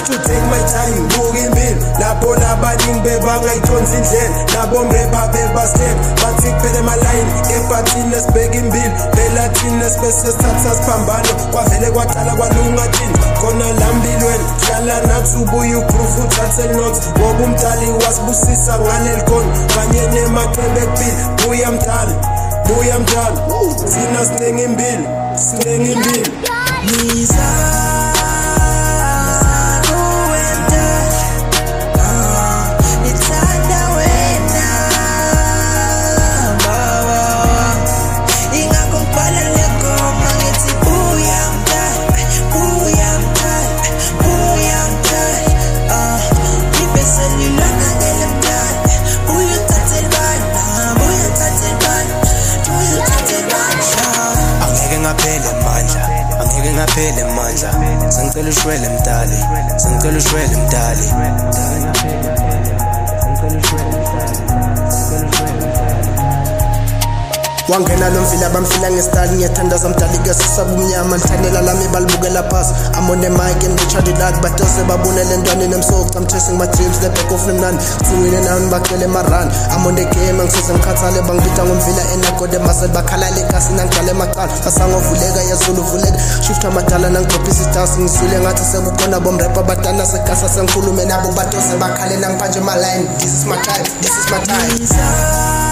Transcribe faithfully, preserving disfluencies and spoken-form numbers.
to take my time buka impilo lapho nabaningi bebangayithonsi indlela nabo ngepa bebastep bathi kuphele emalayini kepha thina sibheka impilo phela thina sibese sithatha siphambano kwavele kwaqala kwalunga thina khona lambilweni hlala nathi ubuye uproof uthathe notes ngoba umdali wasibusisa ngaleli khono kanye nemaqebe kuphila buya mdali buya mdali thina sinenga impilo sinenga impilo Ngaphele mandla sengicela ushwele mdali sengicela ushwele mdali wangena nomfila bamfila ngesitali ngiyathandaza mdali kesisa bumnyama lithandela lami balibukela phasi I'm on the mic and they charge it like batose babunele ntwane nemsoco I'm chasing my dreams the back of nemnani kuwine nami bacele marun I'm on the game angisize ngikhathale bangibita ngomfila enagode muscle bakhala lekasi nangidala emaqala asangovuleka yazulu vuleka shift amadala nangidrophisa itasi ngisule ngathi sekukhona bomrap abadala sekasa sengikhulume nabo batose bakhale nangipanje my line this is my time this is my time